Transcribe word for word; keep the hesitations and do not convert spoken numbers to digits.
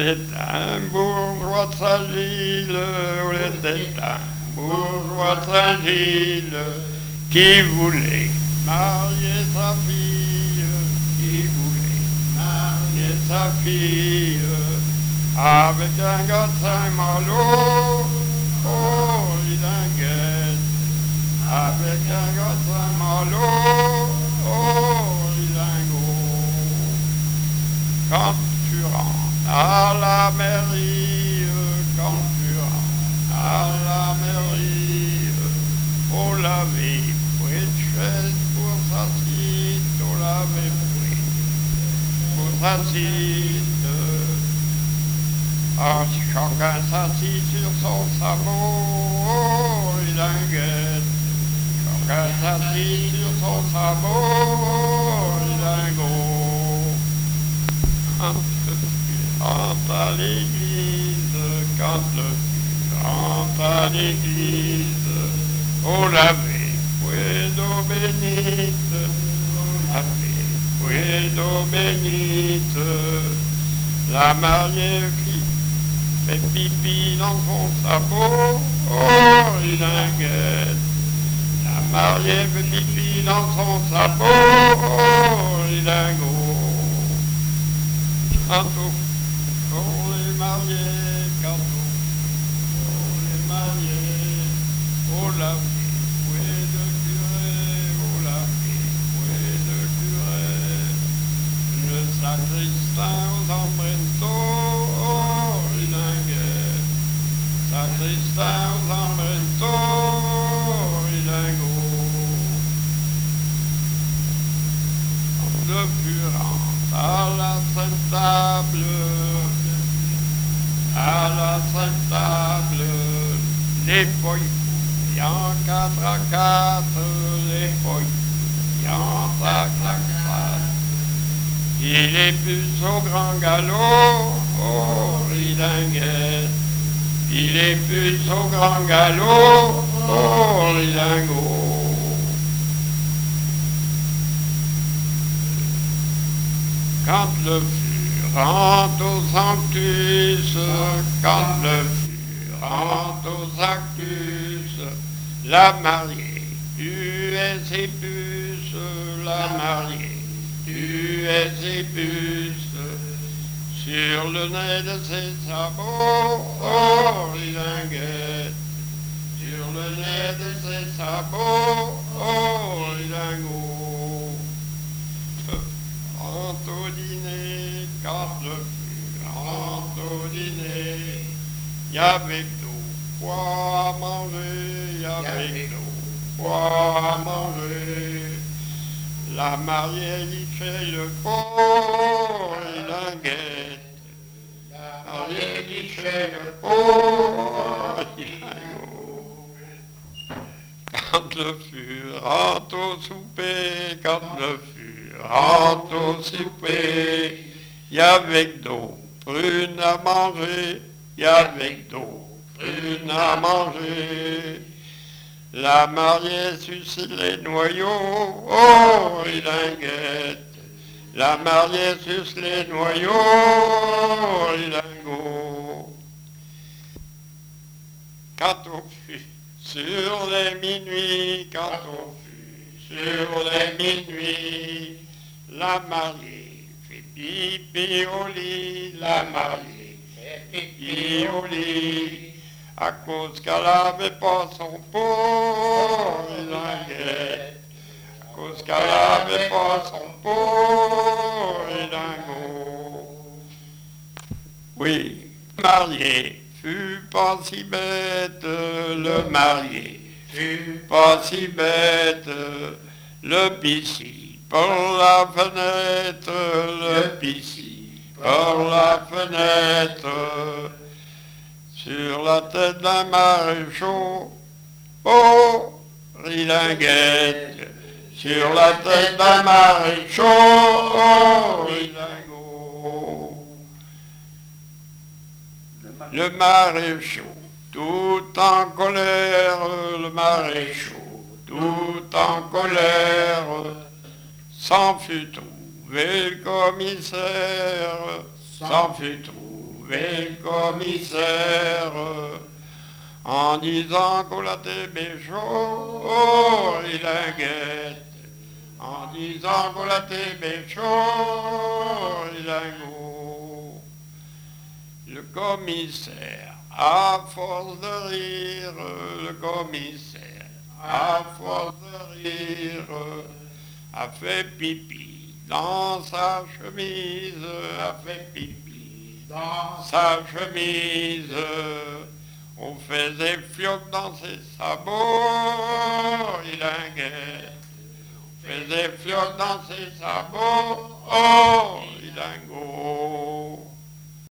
était un bourgeois de Saint-Gilles, on était un bourgeois de Saint-Gilles qui voulait marier sa fille, qui voulait marier sa fille avec un gars de Saint-Malo, oh, Lidinguette, avec un gars de Saint-Malo, oh, Lidingo. Quand tu rentres à la mairie, quand tu rentres à la mairie, on l'avait pris de chaise pour s'assied, on l'avait pris pour s'assied. Ah, chacun s'assit sur son sabot, oh, Lidinguette. Chacun s'assit sur son sabot, oh, Lidingo. Quand le fût rentre à l'église, quand le fût rentre à l'église, on l'avait fouet d'eau bénite, on l'avait fouet d'eau bénite, la mariée fit fait pipi dans son sabot, oh, Lidinguette. La mariée fait pipi dans son sabot, oh, Lidingo. Tantôt pour les mariés, tantôt pour les mariés, oh la fouet de curé, oh la fouet de curé, le sacristain aux embrentos, oh, Lidinguette, sacristain aux embrentos, oh, Lidingo. Le furant à la sainte table, à la sainte table, les feuilles en quatre à quatre, les feuilles en quatre à quatre. Il est plus au grand galop, oh, Lidinguette. Il est plus au grand galop, oh, Lidingo. Quand le fût rentre au sanctus, quand le fût rentre au sanctus, la mariée tuait ses puces, la mariée tuait ses puces, sur le nez de ses sabots, oh, Lidinguette, sur le nez de ses sabots, oh, Lidingo. Rentre au dîner, quand le fût rentre au dîner, y avait tout quoi à manger, y avait tout quoi à manger. La mariée lichait le pot, Lidinguette. La mariée lichait le pot, Lidingo. Quand le fût rentre au souper, quand le fût rentre au souper, y avait d'eau prune à manger, y avait d'eau prune à manger. La mariée suce les noyaux, oh, Lidinguette. La mariée suce les noyaux, oh, Lidingo. Quand on fut sur les minuit, quand on fut sur les minuit, la mariée fait pipi au lit, la mariée fait pipi au lit, à cause qu'elle n'avait pas son pot, Lidinguette, à cause qu'elle n'avait pas son pot, Lidingo. Oui, le marié fut pas si bête, le marié fut pas si bête, le pissi par la fenêtre, le pissi par la fenêtre, sur la tête d'un maréchal, oh, Lidinguette, sur la tête d'un maréchal, oh, Lidingo. Le maréchal, tout en colère, le maréchal, tout en colère, s'en fut trouvé le commissaire, s'en fut trouvé trouvé le commissaire en disant qu'on l'a téméchaud, oh, il inquiète. En disant qu'on l'a téméchaud, il ingo. Le commissaire, à force de rire, le commissaire, à force de rire, a fait pipi dans sa chemise, a fait pipi dans sa chemise. On faisait fioc dans ses sabots, il inquiète. On faisait fioc dans ses sabots, oh, il ingo.